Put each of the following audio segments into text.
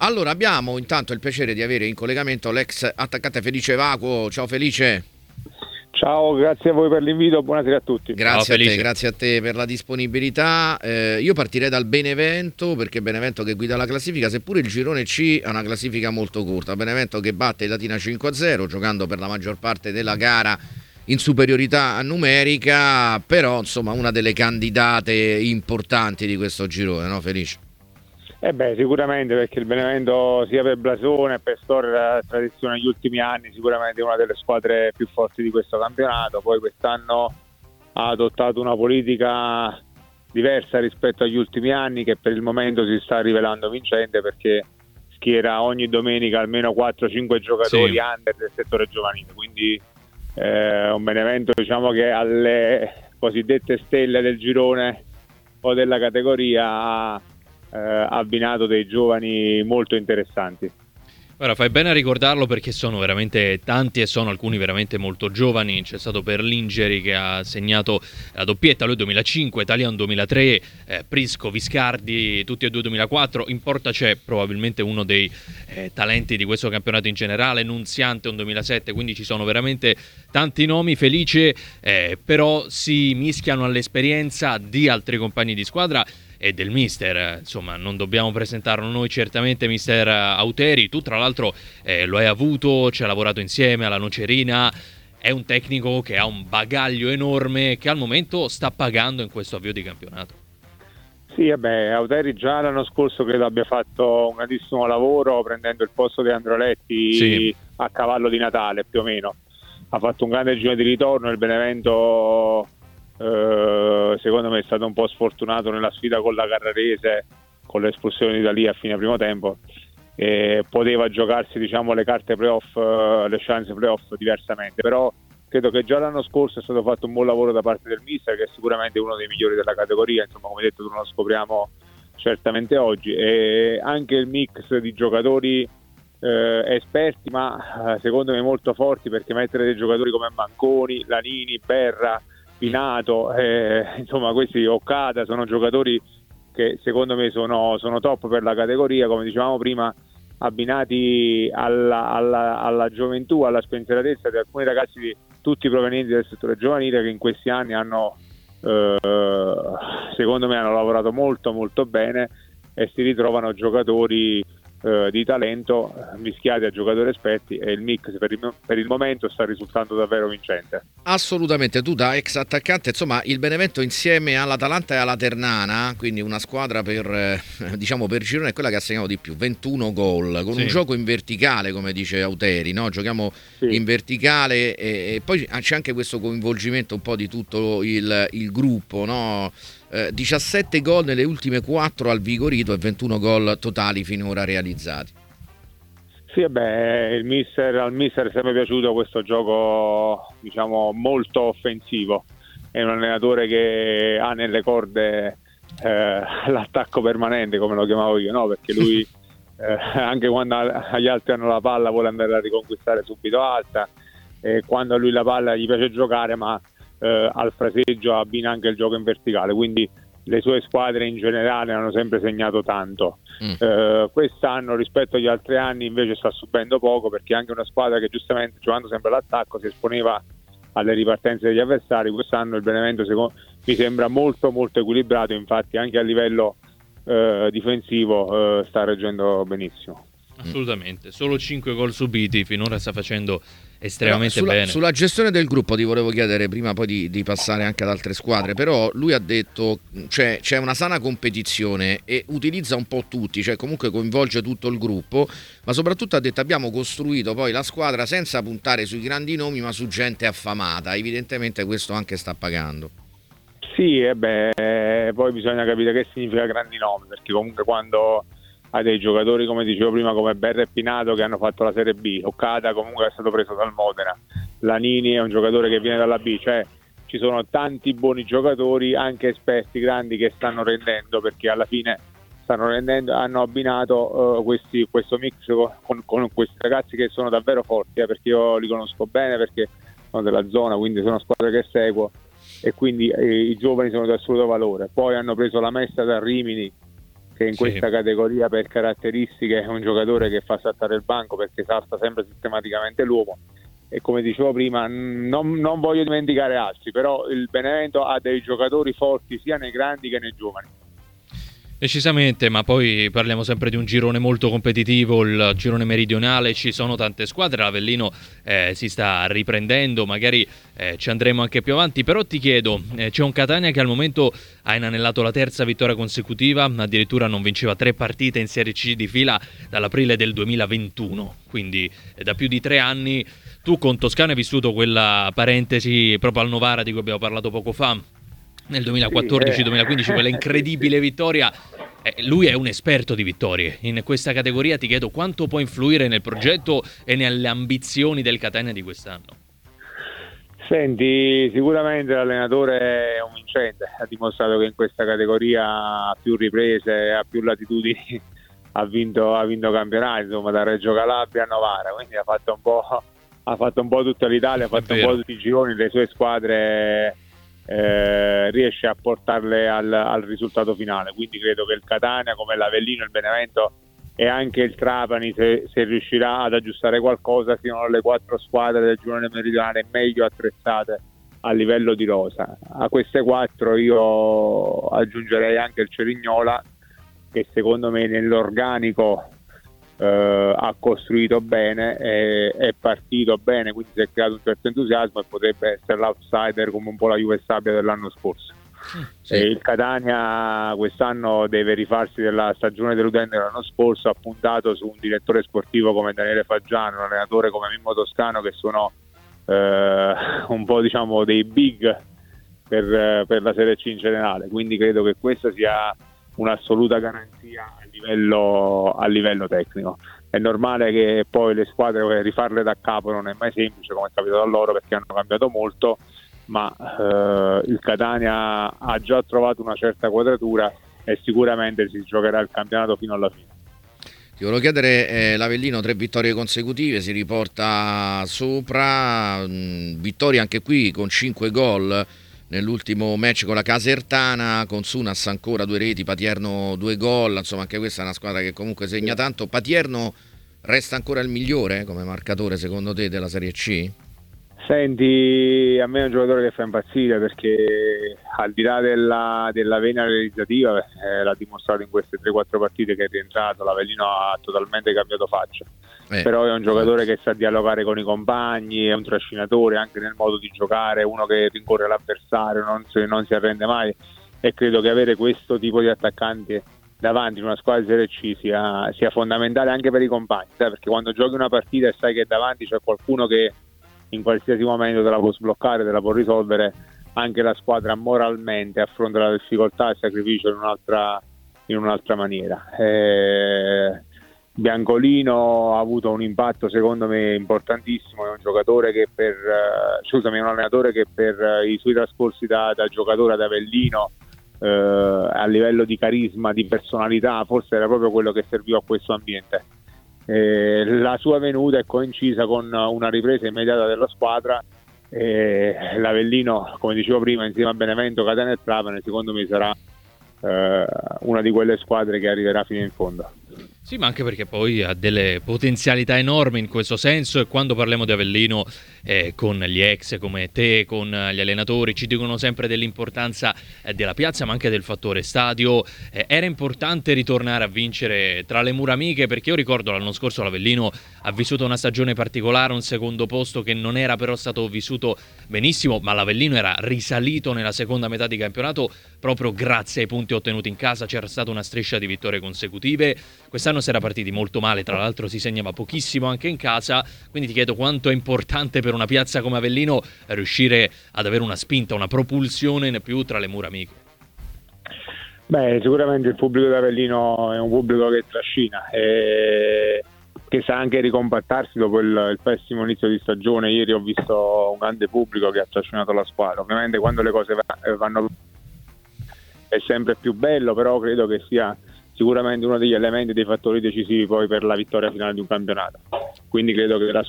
Allora, abbiamo intanto il piacere di avere in collegamento l'ex attaccante Felice Vacuo. Ciao Felice. Ciao, grazie a voi per l'invito, buonasera a tutti. Grazie a te per la disponibilità. Io partirei dal Benevento, perché Benevento che guida la classifica, seppure il girone C è una classifica molto corta. Benevento che batte il Latina 5-0, giocando per la maggior parte della gara in superiorità numerica, però insomma una delle candidate importanti di questo girone, no Felice? Sicuramente, perché il Benevento sia per blasone, per storia e tradizione negli ultimi anni sicuramente è una delle squadre più forti di questo campionato. Poi quest'anno ha adottato una politica diversa rispetto agli ultimi anni, che per il momento si sta rivelando vincente, perché schiera ogni domenica almeno 4-5 giocatori under del settore giovanile, quindi un Benevento, diciamo, che alle cosiddette stelle del girone o della categoria ha abbinato dei giovani molto interessanti. Ora fai bene a ricordarlo, perché sono veramente tanti e sono alcuni veramente molto giovani. C'è stato Perlingeri che ha segnato la doppietta, lui 2005, Italian 2003, Prisco, Viscardi, tutti e due 2004. In porta c'è probabilmente uno dei talenti di questo campionato in generale, Nunziante un 2007, quindi ci sono veramente tanti nomi. Felice, però si mischiano all'esperienza di altri compagni di squadra e del mister. Insomma, non dobbiamo presentarlo noi certamente, mister Auteri. Tu tra l'altro lo hai avuto, ci hai lavorato insieme alla Nocerina, è un tecnico che ha un bagaglio enorme, che al momento sta pagando in questo avvio di campionato. Sì, Auteri già l'anno scorso credo abbia fatto un grandissimo lavoro prendendo il posto di Androletti a cavallo di Natale più o meno. Ha fatto un grande giro di ritorno. Il Benevento secondo me è stato un po' sfortunato nella sfida con la Carrarese, con l'espulsione di lì a fine primo tempo, e poteva giocarsi, diciamo, le carte playoff, le chance playoff diversamente, però credo che già l'anno scorso è stato fatto un buon lavoro da parte del mister, che è sicuramente uno dei migliori della categoria. Insomma, come detto, non lo scopriamo certamente oggi, e anche il mix di giocatori esperti, ma secondo me molto forti, perché mettere dei giocatori come Manconi, Lanini, Berra, Pinato, insomma questi, Occada, sono giocatori che secondo me sono top per la categoria, come dicevamo prima, abbinati alla gioventù, alla spensieratezza di alcuni ragazzi tutti provenienti dal settore giovanile, che in questi anni hanno secondo me hanno lavorato molto molto bene, e si ritrovano giocatori di talento mischiati a giocatori esperti, e il mix per il momento sta risultando davvero vincente. Assolutamente. Tu da ex attaccante, insomma, il Benevento insieme all'Atalanta e alla Ternana, quindi una squadra per diciamo per girone, è quella che ha segnato di più, 21 gol, con un gioco in verticale, come dice Auteri, no? Giochiamo in verticale, e poi c'è anche questo coinvolgimento un po' di tutto il gruppo, no? 17 gol nelle ultime 4 al Vigorito e 21 gol totali finora realizzati. Sì, al mister è sempre piaciuto questo gioco, diciamo, molto offensivo. È un allenatore che ha nelle corde l'attacco permanente, come lo chiamavo io, no? Perché lui anche quando agli altri hanno la palla vuole andare a riconquistare subito alta, e quando a lui la palla gli piace giocare, ma al fraseggio abbina anche il gioco in verticale, quindi le sue squadre in generale hanno sempre segnato tanto. Quest'anno rispetto agli altri anni invece sta subendo poco, perché anche una squadra che giustamente, giocando sempre all'attacco, si esponeva alle ripartenze degli avversari. Quest'anno il Benevento mi sembra molto molto equilibrato, infatti anche a livello difensivo sta reggendo benissimo. Assolutamente, solo 5 gol subiti, finora sta facendo estremamente bene. Sulla gestione del gruppo ti volevo chiedere, prima poi di passare anche ad altre squadre, però lui ha detto c'è una sana competizione e utilizza un po' tutti, cioè comunque coinvolge tutto il gruppo, ma soprattutto ha detto abbiamo costruito poi la squadra senza puntare sui grandi nomi, ma su gente affamata. Evidentemente questo anche sta pagando. Sì, poi bisogna capire che significa grandi nomi, perché comunque quando hai dei giocatori, come dicevo prima, come Berra e Pinato, che hanno fatto la Serie B, Occada comunque è stato preso dal Modena, Lanini è un giocatore che viene dalla B, cioè ci sono tanti buoni giocatori, anche esperti grandi, che stanno rendendo, perché alla fine stanno rendendo, hanno abbinato questo mix con questi ragazzi che sono davvero forti, perché io li conosco bene, perché sono della zona, quindi sono squadre che seguo, e quindi i giovani sono di assoluto valore. Poi hanno preso la Messa da Rimini, che in questa categoria per caratteristiche è un giocatore che fa saltare il banco perché salta sempre sistematicamente l'uomo, e come dicevo prima non voglio dimenticare altri, però il Benevento ha dei giocatori forti sia nei grandi che nei giovani. Decisamente, ma poi parliamo sempre di un girone molto competitivo, il girone meridionale, ci sono tante squadre, l'Avellino si sta riprendendo, magari ci andremo anche più avanti, però ti chiedo, c'è un Catania che al momento ha inanellato la terza vittoria consecutiva, addirittura non vinceva 3 partite in Serie C di fila dall'aprile del 2021, quindi da più di 3 anni. Tu con Toscana hai vissuto quella parentesi proprio al Novara di cui abbiamo parlato poco fa, nel 2014-2015, quella incredibile vittoria. Lui è un esperto di vittorie. In questa categoria ti chiedo quanto può influire nel progetto e nelle ambizioni del Catania di quest'anno. Senti, sicuramente l'allenatore è un vincente, ha dimostrato che in questa categoria ha più riprese, ha più latitudini, ha vinto campionati, insomma, da Reggio Calabria a Novara, quindi ha fatto un po' tutta l'Italia, ha fatto un po' tutti i gironi, le sue squadre riesce a portarle al risultato finale, quindi credo che il Catania, come l'Avellino, il Benevento e anche il Trapani, se riuscirà ad aggiustare qualcosa, siano le 4 squadre del girone meridionale meglio attrezzate a livello di rosa. A queste 4 io aggiungerei anche il Cerignola, che secondo me nell'organico ha costruito bene, è partito bene, quindi si è creato un certo entusiasmo e potrebbe essere l'outsider come un po' la Juve Stabia dell'anno scorso. Sì. Il Catania quest'anno deve rifarsi della stagione deludente dell'anno scorso, ha puntato su un direttore sportivo come Daniele Faggiano, un allenatore come Mimmo Toscano, che sono un po' diciamo dei big per la Serie C in generale, quindi credo che questa sia un'assoluta garanzia a livello tecnico. È normale che poi le squadre rifarle da capo non è mai semplice, come è capitato a loro, perché hanno cambiato molto, ma il Catania ha già trovato una certa quadratura e sicuramente si giocherà il campionato fino alla fine. Ti volevo chiedere, l'Avellino 3 vittorie consecutive, si riporta sopra, vittorie anche qui con 5 gol nell'ultimo match con la Casertana, con Sunas ancora 2 reti, Patierno 2 gol, insomma anche questa è una squadra che comunque segna tanto. Patierno resta ancora il migliore come marcatore secondo te della Serie C? Senti, a me è un giocatore che fa impazzire, perché al di là della vena realizzativa l'ha dimostrato in queste 3-4 partite che è rientrato. L'Avellino ha totalmente cambiato faccia, però è un giocatore che sa dialogare con i compagni, è un trascinatore anche nel modo di giocare, uno che rincorre l'avversario, non si arrende mai, e credo che avere questo tipo di attaccante davanti in una squadra di Serie C sia fondamentale anche per i compagni, perché quando giochi una partita e sai che davanti c'è qualcuno che in qualsiasi momento te la può sbloccare, te la può risolvere, anche la squadra moralmente affronta la difficoltà e il sacrificio in un'altra maniera. Biancolino ha avuto un impatto secondo me importantissimo, è un giocatore che un allenatore che per i suoi trascorsi da giocatore ad Avellino, a livello di carisma, di personalità, forse era proprio quello che serviva a questo ambiente. La sua venuta è coincisa con una ripresa immediata della squadra. L'Avellino, come dicevo prima, insieme a Benevento, Catania e Trapani, secondo me sarà una di quelle squadre che arriverà fino in fondo. Sì, ma anche perché poi ha delle potenzialità enormi in questo senso, e quando parliamo di Avellino con gli ex come te, con gli allenatori, ci dicono sempre dell'importanza della piazza, ma anche del fattore stadio. Era importante ritornare a vincere tra le mura amiche, perché io ricordo l'anno scorso l'Avellino ha vissuto una stagione particolare, un secondo posto che non era però stato vissuto benissimo, ma l'Avellino era risalito nella seconda metà di campionato proprio grazie ai punti ottenuti in casa. C'era stata una striscia di vittorie consecutive. Quest'anno si era partiti molto male, tra l'altro si segnava pochissimo anche in casa, quindi ti chiedo quanto è importante per una piazza come Avellino riuscire ad avere una spinta, una propulsione in più tra le mura amiche. Beh, sicuramente il pubblico di Avellino è un pubblico che trascina e che sa anche ricompattarsi dopo il pessimo inizio di stagione. Ieri ho visto un grande pubblico che ha trascinato la squadra. Ovviamente quando le cose vanno è sempre più bello, però credo che sia sicuramente uno degli elementi, dei fattori decisivi poi per la vittoria finale di un campionato. Quindi credo che la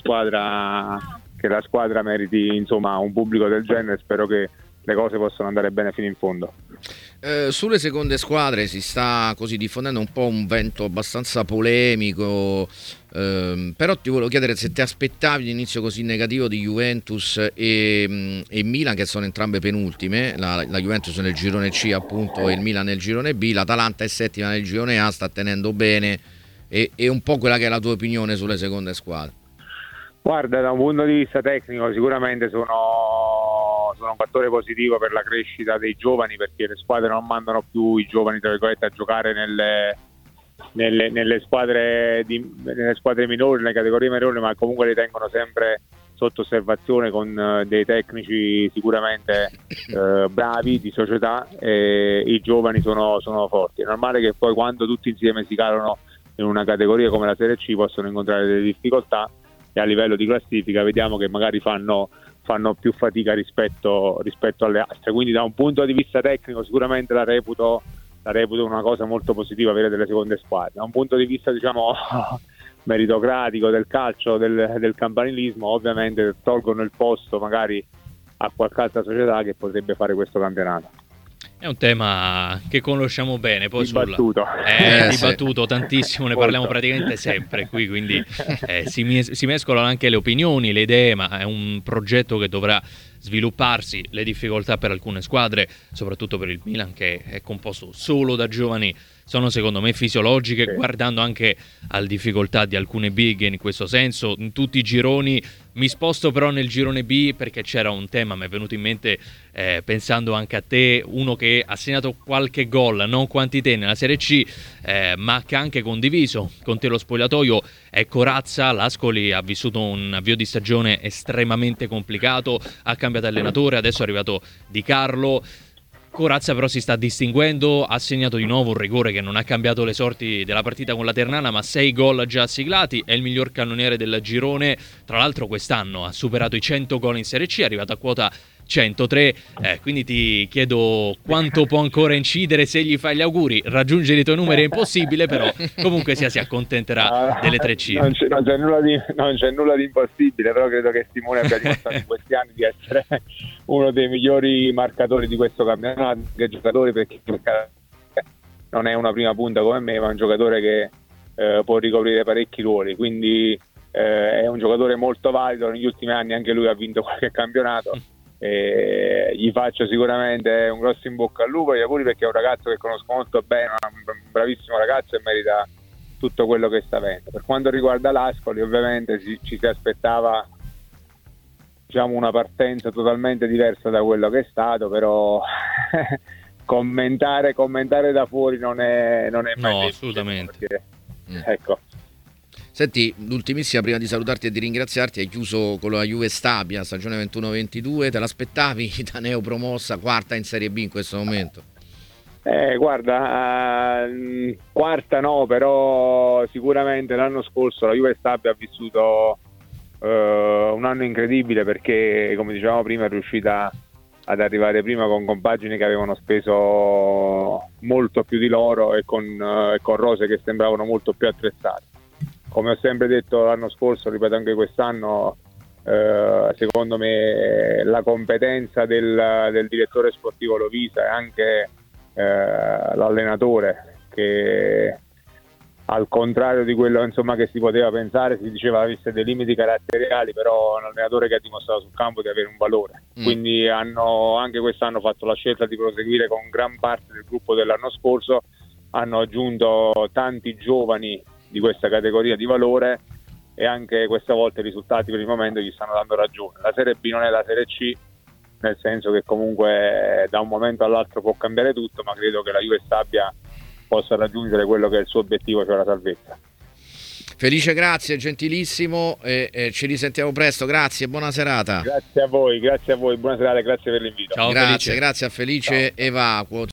squadra meriti insomma un pubblico del genere. Spero che le cose possano andare bene fino in fondo. Sulle seconde squadre si sta così diffondendo un po' un vento abbastanza polemico, però ti volevo chiedere se ti aspettavi l'inizio così negativo di Juventus e Milan, che sono entrambe penultime, la Juventus nel girone C appunto e il Milan nel girone B, l'Atalanta è settima nel girone A, sta tenendo bene, e un po' quella che è la tua opinione sulle seconde squadre. Guarda, da un punto di vista tecnico sicuramente sono un fattore positivo per la crescita dei giovani, perché le squadre non mandano più i giovani, tra virgolette, a giocare nelle squadre minori, nelle categorie minori, ma comunque li tengono sempre sotto osservazione con dei tecnici sicuramente bravi di società, e i giovani sono forti. È normale che poi quando tutti insieme si calano in una categoria come la Serie C possono incontrare delle difficoltà, e a livello di classifica vediamo che magari fanno più fatica rispetto alle altre. Quindi da un punto di vista tecnico sicuramente la reputo una cosa molto positiva avere delle seconde squadre. Da un punto di vista meritocratico del calcio, del campanilismo, ovviamente tolgono il posto magari a qualche altra società che potrebbe fare questo campionato. È un tema che conosciamo bene, poi dibattuto tantissimo, ne parliamo praticamente sempre qui, quindi si mescolano anche le opinioni, le idee, ma è un progetto che dovrà svilupparsi. Le difficoltà per alcune squadre, soprattutto per il Milan, che è composto solo da giovani, sono secondo me fisiologiche, sì. Guardando anche alle difficoltà di alcune big in questo senso, in tutti i gironi. Mi sposto però nel girone B perché c'era un tema, mi è venuto in mente pensando anche a te, uno che ha segnato qualche gol, non quanti te nella Serie C, ma che ha anche condiviso con te lo spogliatoio, è Corazza. L'Ascoli ha vissuto un avvio di stagione estremamente complicato, ha cambiato allenatore, adesso è arrivato Di Carlo. Corazza però si sta distinguendo, ha segnato di nuovo un rigore che non ha cambiato le sorti della partita con la Ternana, ma 6 gol già siglati, è il miglior cannoniere del girone. Tra l'altro quest'anno ha superato i 100 gol in Serie C, è arrivato a quota 103, quindi ti chiedo quanto può ancora incidere, se gli fai gli auguri. Raggiungere i tuoi numeri è impossibile, però comunque si accontenterà delle 3 cifre. Non c'è nulla di impossibile, però credo che Simone abbia dimostrato in questi anni di essere uno dei migliori marcatori di questo campionato, che giocatori, perché non è una prima punta come me, ma è un giocatore che può ricoprire parecchi ruoli, quindi è un giocatore molto valido. Negli ultimi anni anche lui ha vinto qualche campionato. Gli faccio sicuramente un grosso in bocca al lupo, gli auguri, perché è un ragazzo che conosco molto bene, un bravissimo ragazzo, e merita tutto quello che sta avendo. Per quanto riguarda l'Ascoli, ovviamente ci si aspettava, diciamo, una partenza totalmente diversa da quello che è stato, però commentare da fuori non è mai no, assolutamente, perché, ecco. Senti, l'ultimissima prima di salutarti e di ringraziarti, hai chiuso con la Juve Stabia, stagione 21-22, te l'aspettavi da neopromossa, quarta in Serie B in questo momento? Guarda, quarta no, però sicuramente l'anno scorso la Juve Stabia ha vissuto un anno incredibile, perché come dicevamo prima è riuscita ad arrivare prima con compagini che avevano speso molto più di loro e con rose che sembravano molto più attrezzate. Come ho sempre detto l'anno scorso, ripeto anche quest'anno, secondo me la competenza del direttore sportivo Lovisa e anche l'allenatore, che al contrario di quello che si poteva pensare, si diceva avesse dei limiti caratteriali, però è un allenatore che ha dimostrato sul campo di avere un valore. Quindi hanno anche quest'anno fatto la scelta di proseguire con gran parte del gruppo dell'anno scorso, hanno aggiunto tanti giovani di questa categoria di valore, e anche questa volta i risultati per il momento gli stanno dando ragione. La Serie B non è la Serie C, nel senso che comunque da un momento all'altro può cambiare tutto, ma credo che la Juve Stabia possa raggiungere quello che è il suo obiettivo, cioè la salvezza. Felice, grazie, gentilissimo, e ci risentiamo presto, grazie, buona serata. Grazie a voi, buona serata e grazie per l'invito. Ciao, grazie a Felice. Ciao. Evacuo.